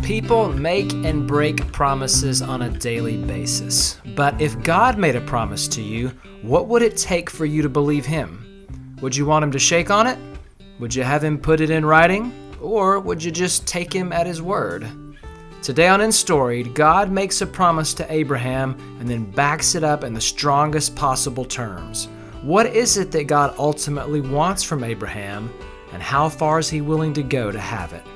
People make and break promises on a daily basis. But if God made a promise to you, what would it take for you to believe Him? Would you want Him to shake on it? Would you have Him put it in writing? Or would you just take Him at His word? Today on In Storied, God makes a promise to Abraham and then backs it up in the strongest possible terms. What is it that God ultimately wants from Abraham, and how far is He willing to go to have it?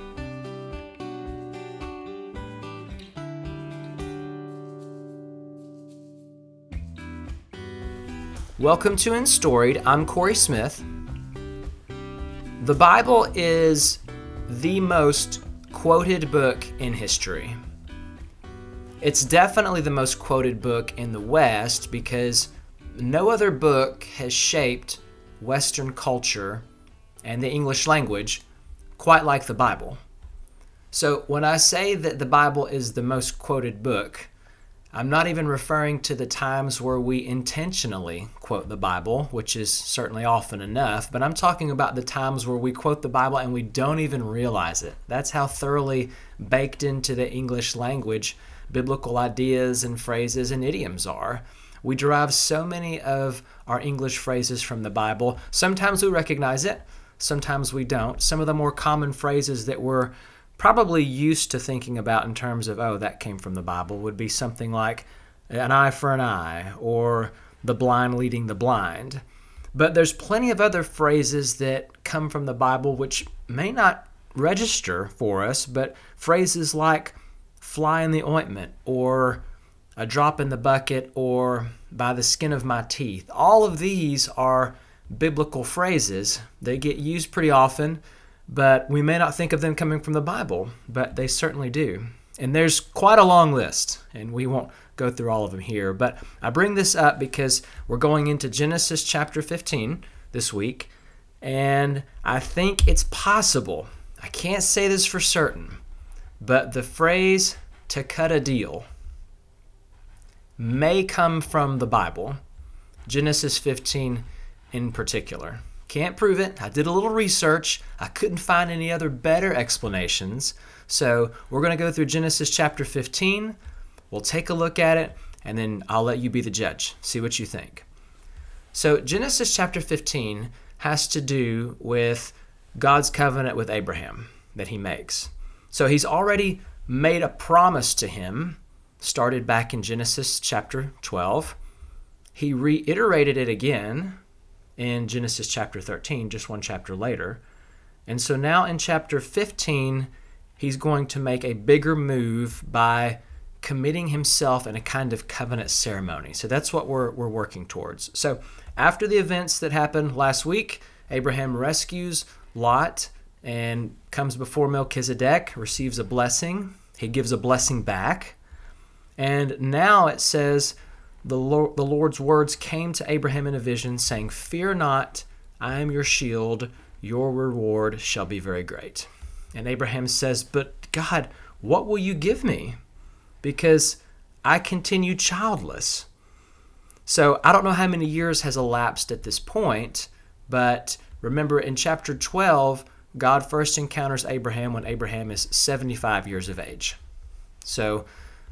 Welcome to In Storied. I'm Corey Smith. The Bible is the most quoted book in history. It's definitely the most quoted book in the West because no other book has shaped Western culture and the English language quite like the Bible. So when I say that the Bible is the most quoted book, I'm not even referring to the times where we intentionally quote the Bible, which is certainly often enough, but I'm talking about the times where we quote the Bible and we don't even realize it. That's how thoroughly baked into the English language biblical ideas and phrases and idioms are. We derive so many of our English phrases from the Bible. Sometimes we recognize it, sometimes we don't. Some of the more common phrases that we're probably used to thinking about in terms of, oh, that came from the Bible, would be something like an eye for an eye or the blind leading the blind. But there's plenty of other phrases that come from the Bible which may not register for us, but phrases like fly in the ointment or a drop in the bucket or by the skin of my teeth. All of these are biblical phrases. They get used pretty often, but we may not think of them coming from the Bible, but they certainly do. And there's quite a long list, and we won't go through all of them here. But I bring this up because we're going into Genesis chapter 15 this week, and I think it's possible, I can't say this for certain, but the phrase to cut a deal may come from the Bible, Genesis 15 in particular. Can't prove it. I did a little research. I couldn't find any other better explanations. So we're going to go through Genesis chapter 15. We'll take a look at it, and then I'll let you be the judge. See what you think. So Genesis chapter 15 has to do with God's covenant with Abraham that He makes. So He's already made a promise to him, started back in Genesis chapter 12. He reiterated it again in Genesis chapter 13, just one chapter later. And so now in chapter 15, He's going to make a bigger move by committing Himself in a kind of covenant ceremony. So that's what we're working towards. So after the events that happened last week, Abraham rescues Lot and comes before Melchizedek, receives a blessing. He gives a blessing back. And now it says, the Lord's words came to Abraham in a vision, saying, "Fear not, I am your shield, your reward shall be very great." And Abraham says, "But God, what will you give me? Because I continue childless." So I don't know how many years has elapsed at this point, but remember in chapter 12, God first encounters Abraham when Abraham is 75 years of age. So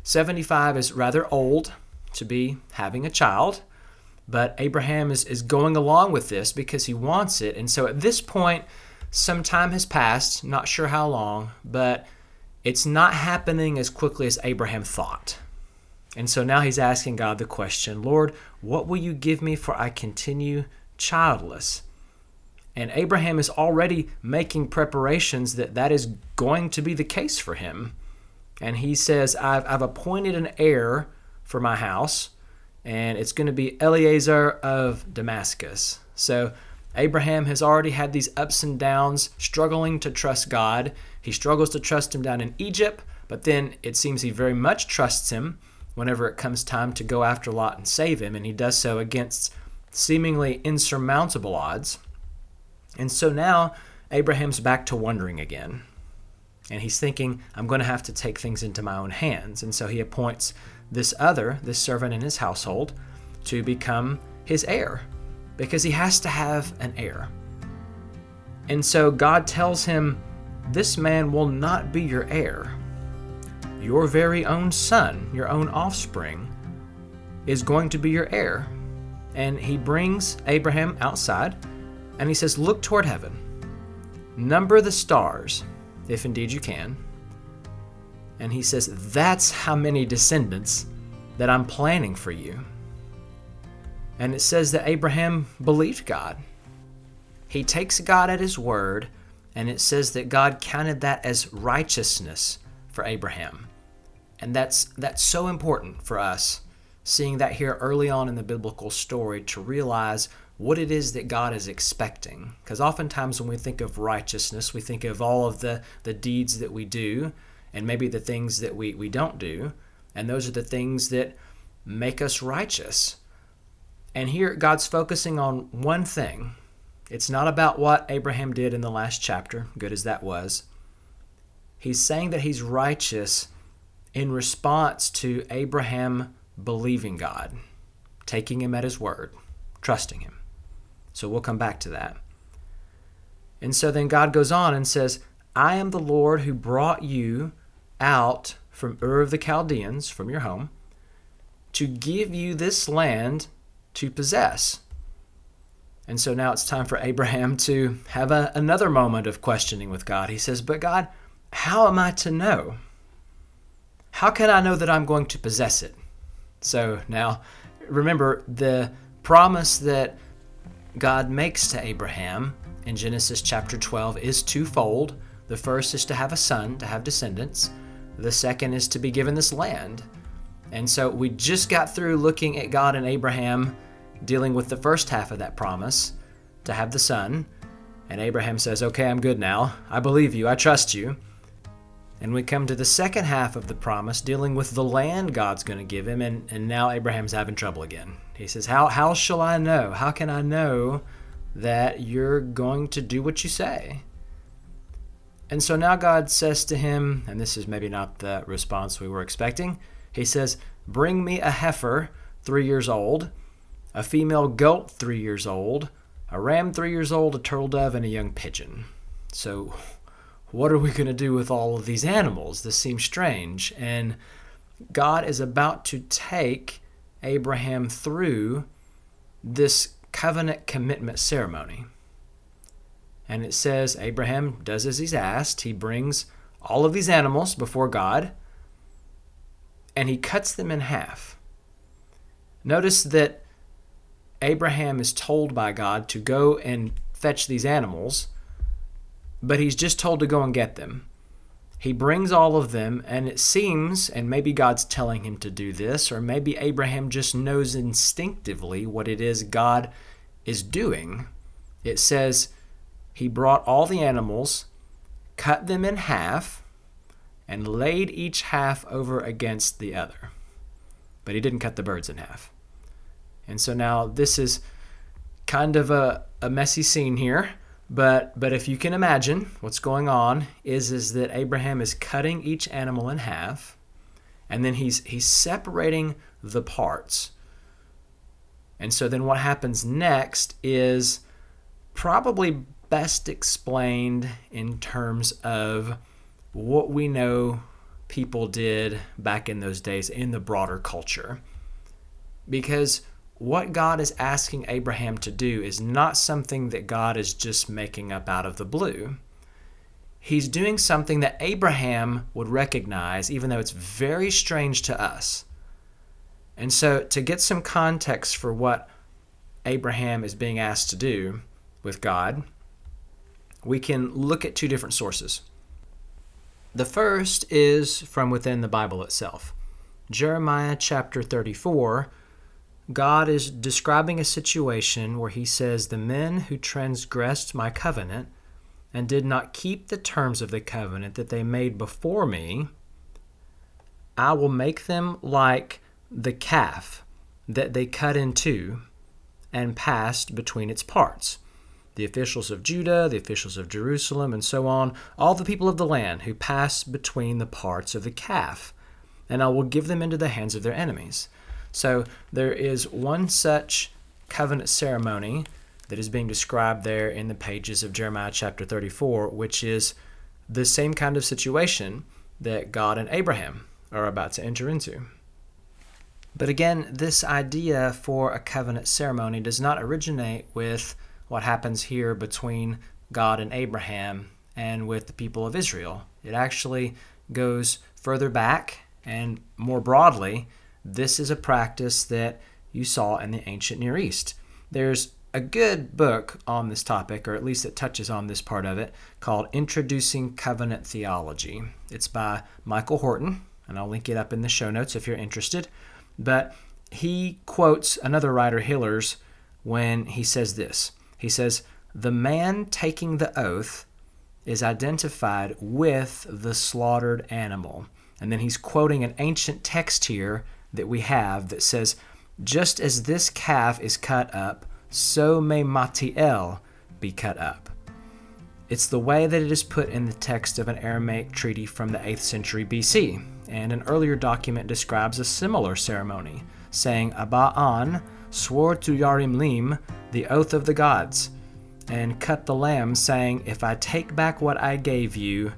75 is rather old to be having a child, but Abraham is going along with this because he wants it. And so at this point, some time has passed, not sure how long, but it's not happening as quickly as Abraham thought. And so now he's asking God the question, "Lord, what will you give me, for I continue childless?" And Abraham is already making preparations that is going to be the case for him. And he says, I've appointed an heir for my house, and it's going to be Eliezer of Damascus. So Abraham has already had these ups and downs, struggling to trust God. He struggles to trust Him down in Egypt, but then it seems he very much trusts Him whenever it comes time to go after Lot and save him, and he does so against seemingly insurmountable odds. And so now Abraham's back to wondering again. And he's thinking, I'm going to have to take things into my own hands. And so he appoints this servant in his household, to become his heir, because he has to have an heir. And so God tells him, this man will not be your heir. your very own son, your own offspring, is going to be your heir. And he brings Abraham outside, and he says, look toward heaven. Number the stars, if indeed you can. And he says, that's how many descendants that I'm planning for you. And it says that Abraham believed God. He takes God at his word, and it says that God counted that as righteousness for Abraham. And that's so important for us, seeing that here early on in the biblical story, to realize what it is that God is expecting. Because oftentimes when we think of righteousness, we think of all of the deeds that we do, and maybe the things that we don't do. And those are the things that make us righteous. And here God's focusing on one thing. It's not about what Abraham did in the last chapter, good as that was. He's saying that he's righteous in response to Abraham believing God, taking him at his word, trusting him. So we'll come back to that. And so then God goes on and says, I am the Lord who brought you out from Ur of the Chaldeans, from your home, to give you this land to possess. And so now it's time for Abraham to have another moment of questioning with God. He says, but God, how am I to know? How can I know that I'm going to possess it? So now, remember, the promise that God makes to Abraham in Genesis chapter 12 is twofold. The first is to have a son, to have descendants. The second is to be given this land. And so we just got through looking at God and Abraham dealing with the first half of that promise, to have the son. And Abraham says, okay, I'm good now. I believe you. I trust you. And we come to the second half of the promise, dealing with the land God's going to give him, and now Abraham's having trouble again. He says, how shall I know? How can I know that you're going to do what you say? And so now God says to him, and this is maybe not the response we were expecting, he says, bring me a heifer 3 years old, a female goat 3 years old, a ram 3 years old, a turtle dove, and a young pigeon. So what are we going to do with all of these animals? This seems strange. And God is about to take Abraham through this covenant commitment ceremony. And it says Abraham does as he's asked. He brings all of these animals before God, and he cuts them in half. Notice that Abraham is told by God to go and fetch these animals, but he's just told to go and get them. He brings all of them, and it seems, and maybe God's telling him to do this, or maybe Abraham just knows instinctively what it is God is doing. It says he brought all the animals, cut them in half, and laid each half over against the other. But he didn't cut the birds in half. And so now this is kind of a messy scene here, but if you can imagine what's going on is that Abraham is cutting each animal in half, and then he's separating the parts. And so then what happens next is probably best explained in terms of what we know people did back in those days in the broader culture. Because what God is asking Abraham to do is not something that God is just making up out of the blue. He's doing something that Abraham would recognize, even though it's very strange to us. And so to get some context for what Abraham is being asked to do with God, we can look at two different sources. The first is from within the Bible itself. Jeremiah chapter 34, God is describing a situation where he says, the men who transgressed my covenant and did not keep the terms of the covenant that they made before me, I will make them like the calf that they cut in two and passed between its parts. The officials of Judah, the officials of Jerusalem, and so on, all the people of the land who pass between the parts of the calf, and I will give them into the hands of their enemies. So there is one such covenant ceremony that is being described there in the pages of Jeremiah chapter 34, which is the same kind of situation that God and Abraham are about to enter into. But again, this idea for a covenant ceremony does not originate with what happens here between God and Abraham and with the people of Israel. It actually goes further back, and more broadly, this is a practice that you saw in the ancient Near East. There's a good book on this topic, or at least it touches on this part of it, called Introducing Covenant Theology. It's by Michael Horton, and I'll link it up in the show notes if you're interested. But he quotes another writer, Hillers, when he says this. He says, "The man taking the oath is identified with the slaughtered animal." And then he's quoting an ancient text here that we have that says, "Just as this calf is cut up, so may Matiel be cut up." It's the way that it is put in the text of an Aramaic treaty from the 8th century BC. And an earlier document describes a similar ceremony, saying, "Aba'an swore to Yarim-Lim the oath of the gods, and cut the lamb, saying, 'If I take back what I gave you,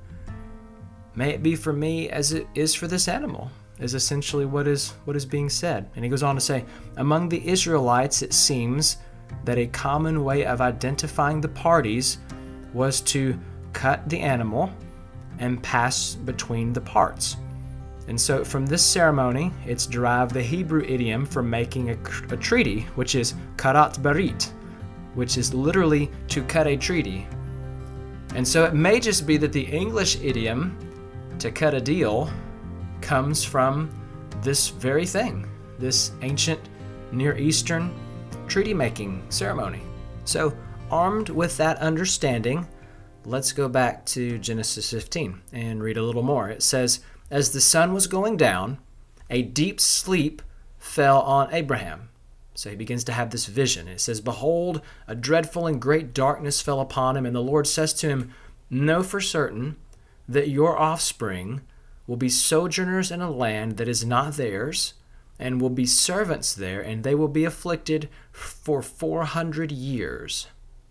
may it be for me as it is for this animal,'" is essentially what is being said. And he goes on to say, "Among the Israelites, it seems that a common way of identifying the parties was to cut the animal and pass between the parts." And so from this ceremony, it's derived the Hebrew idiom for making a treaty, which is karat barit, which is literally to cut a treaty. And so it may just be that the English idiom to cut a deal comes from this very thing, this ancient Near Eastern treaty-making ceremony. So armed with that understanding, let's go back to Genesis 15 and read a little more. It says, "As the sun was going down, a deep sleep fell on Abraham." So he begins to have this vision. It says, "Behold, a dreadful and great darkness fell upon him, and the Lord says to him, Know for certain that your offspring will be sojourners in a land that is not theirs, and will be servants there, and they will be afflicted for 400 years.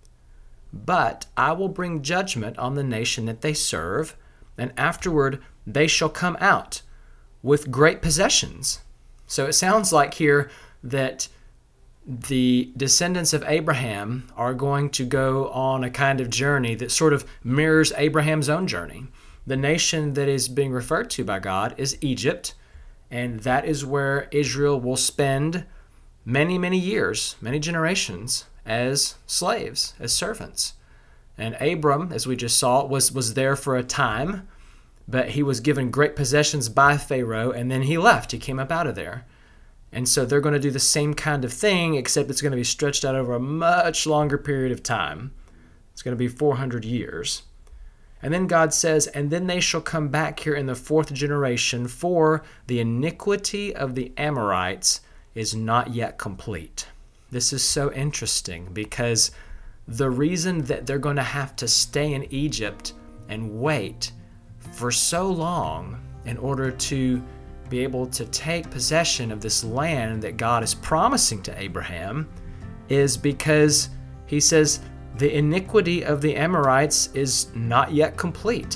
But I will bring judgment on the nation that they serve, and afterward they shall come out with great possessions." So it sounds like here that the descendants of Abraham are going to go on a kind of journey that sort of mirrors Abraham's own journey. The nation that is being referred to by God is Egypt, and that is where Israel will spend many, many years, many generations as slaves, as servants. And Abram, as we just saw, was there for a time, but he was given great possessions by Pharaoh, and then he left. He came up out of there. And so they're going to do the same kind of thing, except it's going to be stretched out over a much longer period of time. It's going to be 400 years. And then God says, "And then they shall come back here in the 4th generation, for the iniquity of the Amorites is not yet complete." This is so interesting because the reason that they're going to have to stay in Egypt and wait for so long in order to be able to take possession of this land that God is promising to Abraham is because he says the iniquity of the Amorites is not yet complete.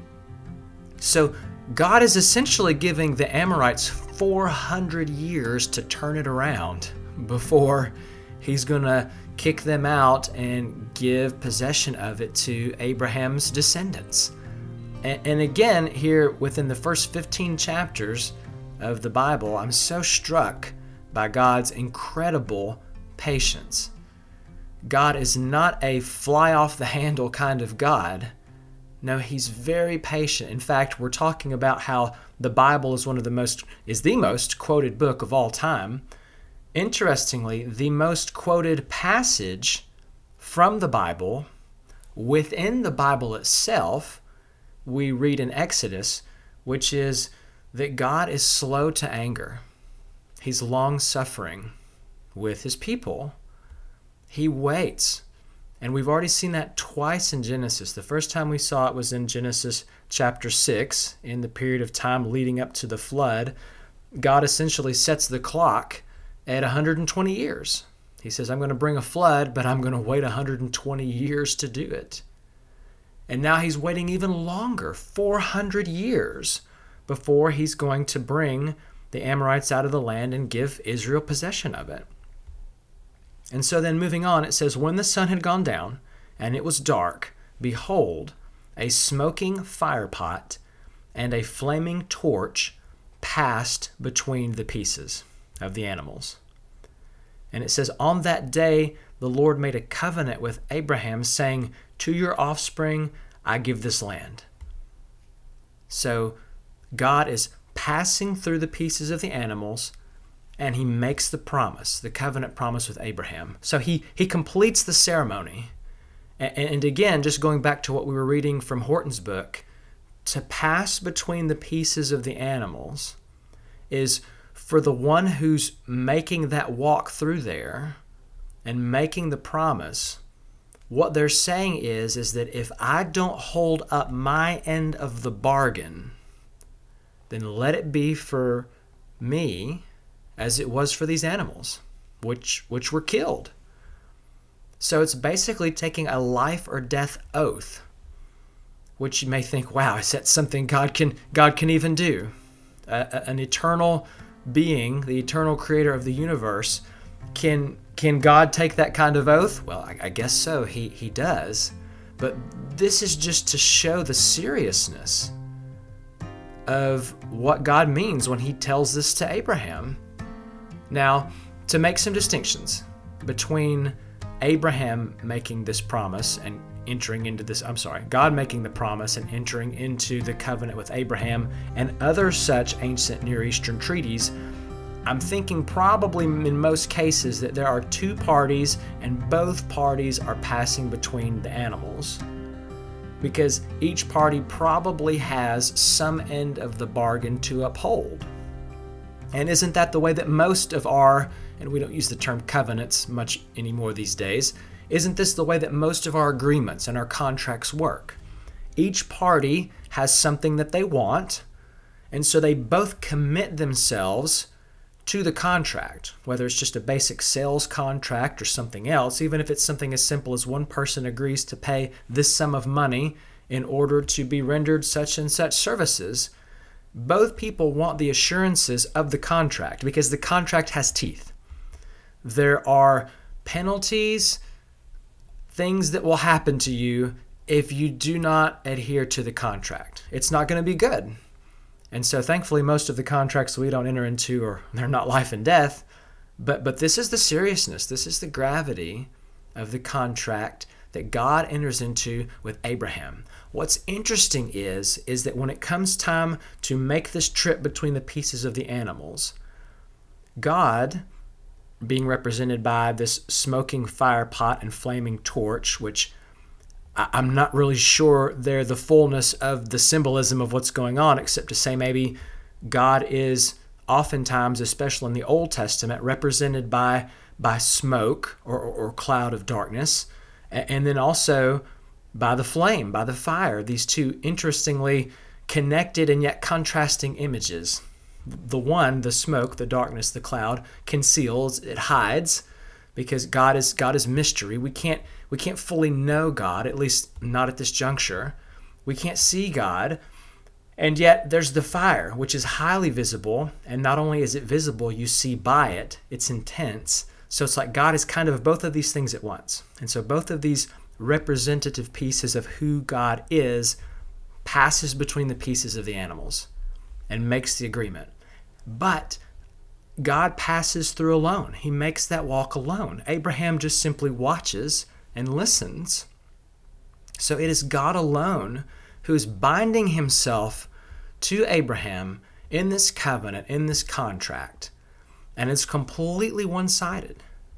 So God is essentially giving the Amorites 400 years to turn it around before he's going to kick them out and give possession of it to Abraham's descendants. And again, here within the first 15 chapters of the Bible, I'm so struck by God's incredible patience. God is not a fly-off-the-handle kind of God. No, he's very patient. In fact, we're talking about how the Bible is the most quoted book of all time. Interestingly, the most quoted passage from the Bible, within the Bible itself, we read in Exodus, which is that God is slow to anger. He's long-suffering with his people. He waits. And we've already seen that twice in Genesis. The first time we saw it was in Genesis chapter 6, in the period of time leading up to the flood. God essentially sets the clock at 120 years. He says, I'm going to bring a flood, but I'm going to wait 120 years to do it. And now he's waiting even longer, 400 years, before he's going to bring the Amorites out of the land and give Israel possession of it. And so then moving on, it says, when the sun had gone down and it was dark, behold, a smoking firepot and a flaming torch passed between the pieces of the animals. And it says, on that day, the Lord made a covenant with Abraham, saying, to your offspring, I give this land. So God is passing through the pieces of the animals, and he makes the promise, the covenant promise with Abraham. So he completes the ceremony. And again, just going back to what we were reading from Horton's book, to pass between the pieces of the animals is for the one who's making that walk through there and making the promise. What they're saying is that if I don't hold up my end of the bargain, then let it be for me as it was for these animals, which were killed. So it's basically taking a life or death oath, which you may think, wow, is that something God can even do? An eternal being, the eternal creator of the universe, can God take that kind of oath? Well, I guess so. He does. But this is just to show the seriousness of what God means when he tells this to Abraham. Now, to make some distinctions between Abraham making this promise and God making the promise and entering into the covenant with Abraham and other such ancient Near Eastern treaties, I'm thinking probably in most cases that there are two parties and both parties are passing between the animals, because each party probably has some end of the bargain to uphold. And isn't that the way that most of our, and we don't use the term covenants much anymore these days, isn't this the way that most of our agreements and our contracts work? Each party has something that they want, and so they both commit themselves to the contract, whether it's just a basic sales contract or something else, even if it's something as simple as one person agrees to pay this sum of money in order to be rendered such and such services. Both people want the assurances of the contract because the contract has teeth. There are penalties, things that will happen to you if you do not adhere to the contract. It's not going to be good. And so thankfully, most of the contracts we don't enter into they're not life and death, but this is the seriousness, this is the gravity of the contract that God enters into with Abraham. What's interesting is that when it comes time to make this trip between the pieces of the animals, God, being represented by this smoking fire pot and flaming torch, which I'm not really sure they're the fullness of the symbolism of what's going on, except to say maybe God is oftentimes, especially in the Old Testament, represented by smoke or cloud of darkness, and then also by the flame, by the fire. These two interestingly connected and yet contrasting images. The one, the smoke, the darkness, the cloud, conceals, it hides, because God is mystery. We can't fully know God, at least not at this juncture. We can't see God. And yet there's the fire, which is highly visible. And not only is it visible, you see by it, it's intense. So it's like God is kind of both of these things at once. And so both of these representative pieces of who God is passes between the pieces of the animals and makes the agreement. But God passes through alone. He makes that walk alone. Abraham just simply watches and listens. So it is God alone who is binding himself to Abraham in this covenant, in this contract. And it's completely one-sided.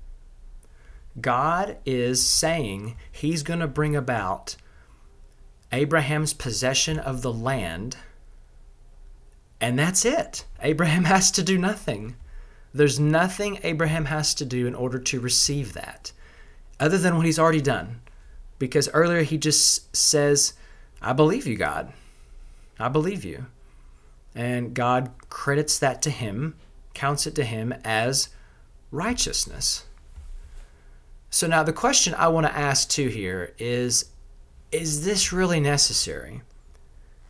God is saying he's going to bring about Abraham's possession of the land, and that's it. Abraham has to do nothing. There's nothing Abraham has to do in order to receive that, other than what he's already done. Because earlier he just says, I believe you, God. I believe you. And God credits that to him, counts it to him as righteousness. So now the question I want to ask too here is this really necessary?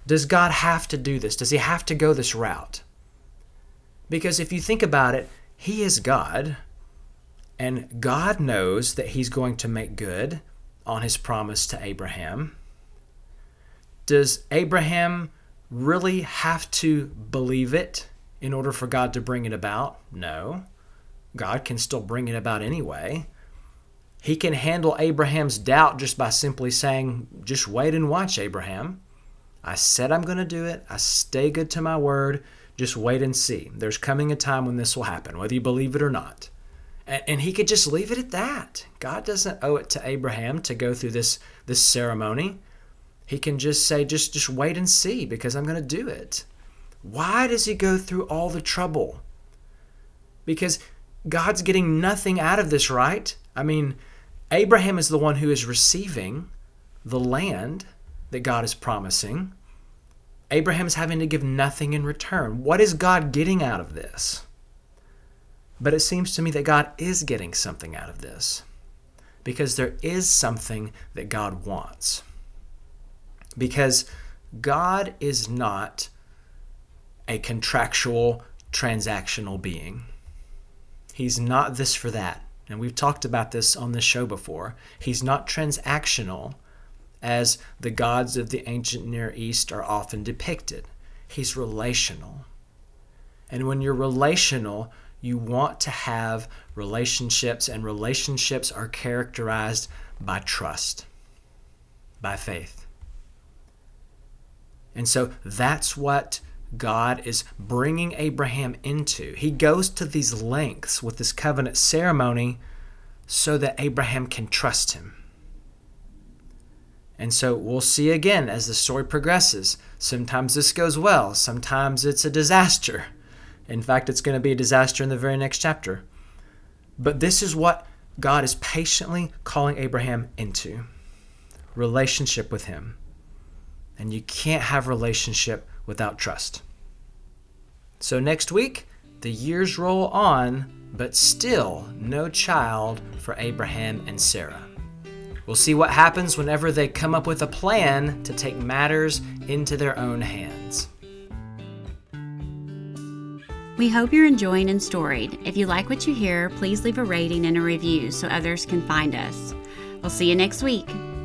Does God have to do this? Does he have to go this route? Because if you think about it, he is God, and God knows that he's going to make good on his promise to Abraham. Does Abraham really have to believe it in order for God to bring it about? No. God can still bring it about anyway. He can handle Abraham's doubt just by simply saying, just wait and watch, Abraham. I said I'm going to do it. I stay good to my word. Just wait and see. There's coming a time when this will happen, whether you believe it or not. And he could just leave it at that. God doesn't owe it to Abraham to go through this ceremony. He can just say, just wait and see, because I'm going to do it. Why does he go through all the trouble? Because God's getting nothing out of this, right? I mean, Abraham is the one who is receiving the land that God is promising. Abraham is having to give nothing in return. What is God getting out of this? But it seems to me that God is getting something out of this, because there is something that God wants. Because God is not a contractual, transactional being. He's not this for that. And we've talked about this on this show before. He's not transactional as the gods of the ancient Near East are often depicted. He's relational. And when you're relational, you want to have relationships, and relationships are characterized by trust, by faith. And so that's what God is bringing Abraham into. He goes to these lengths with this covenant ceremony so that Abraham can trust him. And so we'll see again as the story progresses. Sometimes this goes well. Sometimes it's a disaster. In fact, it's going to be a disaster in the very next chapter. But this is what God is patiently calling Abraham into. Relationship with him. And you can't have relationship without trust. So next week, the years roll on, but still no child for Abraham and Sarah. We'll see what happens whenever they come up with a plan to take matters into their own hands. We hope you're enjoying And Storied. If you like what you hear, please leave a rating and a review so others can find us. We'll see you next week.